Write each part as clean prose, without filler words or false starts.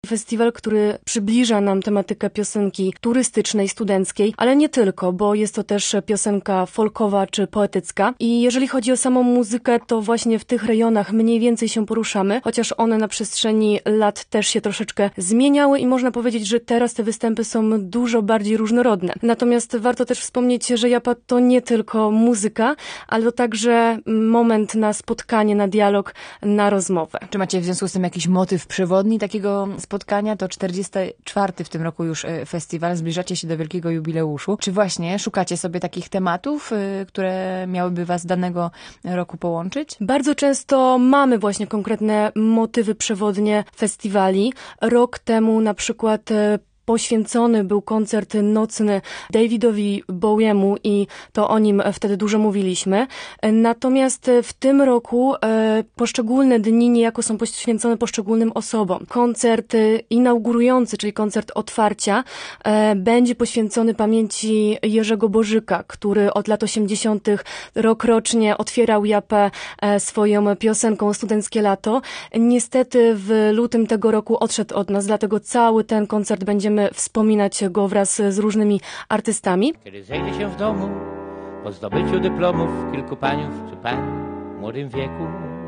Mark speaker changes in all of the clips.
Speaker 1: Festiwal, który przybliża nam tematykę piosenki turystycznej, studenckiej, ale nie tylko, bo jest to też piosenka folkowa czy poetycka. I jeżeli chodzi o samą muzykę, to właśnie w tych rejonach mniej więcej się poruszamy, chociaż one na przestrzeni lat też się troszeczkę zmieniały i można powiedzieć, że teraz te występy są dużo bardziej różnorodne. Natomiast warto też wspomnieć, że Japa to nie tylko muzyka, ale to także moment na spotkanie, na dialog, na rozmowę.
Speaker 2: Czy macie w związku z tym jakiś motyw przewodni takiego spotkania? To 44. w tym roku już festiwal, zbliżacie się do wielkiego jubileuszu. Czy właśnie szukacie sobie takich tematów, które miałyby was danego roku połączyć?
Speaker 1: Bardzo często mamy właśnie konkretne motywy przewodnie festiwali. Rok temu na przykład poświęcony był koncert nocny Davidowi Bowiemu i to o nim wtedy dużo mówiliśmy. Natomiast w tym roku poszczególne dni niejako są poświęcone poszczególnym osobom. Koncert inaugurujący, czyli koncert otwarcia, będzie poświęcony pamięci Jerzego Bożyka, który od lat 80. rokrocznie otwierał Japę swoją piosenką Studenckie Lato. Niestety w lutym tego roku odszedł od nas, dlatego cały ten koncert będziemy wspominać go wraz z różnymi artystami.
Speaker 3: Kiedy zejdzie się w domu po zdobyciu dyplomów kilku paniów czy pań w młodym wieku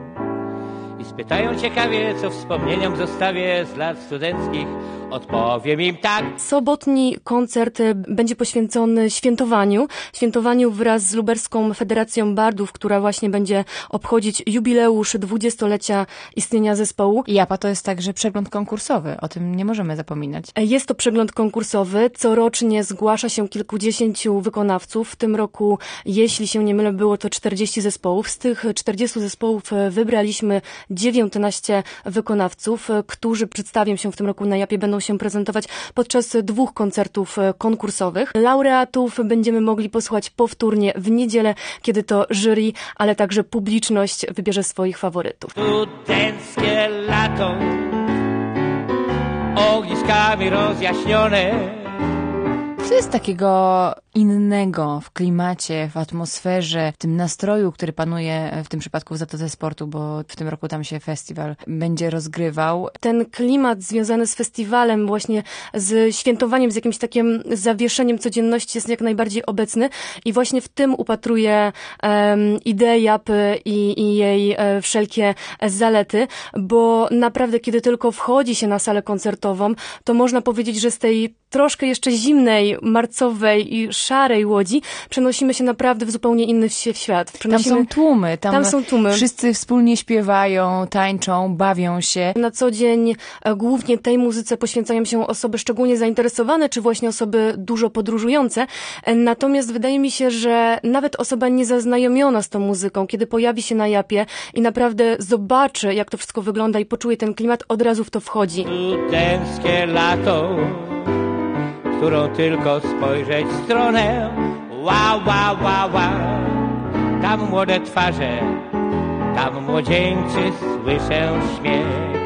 Speaker 3: i spytają ciekawie, co wspomnieniom zostawię z lat studenckich, odpowiem im tak.
Speaker 1: Sobotni koncert będzie poświęcony świętowaniu wraz z Lubelską Federacją Bardów, która właśnie będzie obchodzić jubileusz 20-lecia istnienia zespołu.
Speaker 2: Japa to jest także przegląd konkursowy, o tym nie możemy zapominać.
Speaker 1: Jest to przegląd konkursowy, corocznie zgłasza się kilkudziesięciu wykonawców. W tym roku, jeśli się nie mylę, było to 40 zespołów. Z tych 40 zespołów wybraliśmy 19 wykonawców, którzy przedstawią się w tym roku na Japie, będą się prezentować podczas 2 koncertów konkursowych. Laureatów będziemy mogli posłuchać powtórnie w niedzielę, kiedy to jury, ale także publiczność wybierze swoich faworytów.
Speaker 3: Studenckie lato, ogniskami rozjaśnione.
Speaker 2: Co jest takiego innego w klimacie, w atmosferze, w tym nastroju, który panuje w tym przypadku w Zatoce Sportu, bo w tym roku tam się festiwal będzie rozgrywał?
Speaker 1: Ten klimat związany z festiwalem, właśnie z świętowaniem, z jakimś takim zawieszeniem codzienności jest jak najbardziej obecny i właśnie w tym upatruję ideę Japy i jej wszelkie zalety, bo naprawdę kiedy tylko wchodzi się na salę koncertową, to można powiedzieć, że z tej troszkę jeszcze zimnej, marcowej i szarej Łodzi przenosimy się naprawdę w zupełnie inny świat.
Speaker 2: Tam są tłumy.
Speaker 1: Tam są tłumy.
Speaker 2: Wszyscy wspólnie śpiewają, tańczą, bawią się.
Speaker 1: Na co dzień głównie tej muzyce poświęcają się osoby szczególnie zainteresowane, czy właśnie osoby dużo podróżujące. Natomiast wydaje mi się, że nawet osoba niezaznajomiona z tą muzyką, kiedy pojawi się na Japie i naprawdę zobaczy, jak to wszystko wygląda i poczuje ten klimat, od razu w to wchodzi.
Speaker 3: Studenckie lato, którą tylko spojrzeć w stronę. Wow, wow, wow, wow. Tam młode twarze, tam młodzieńczy słyszę śmiech.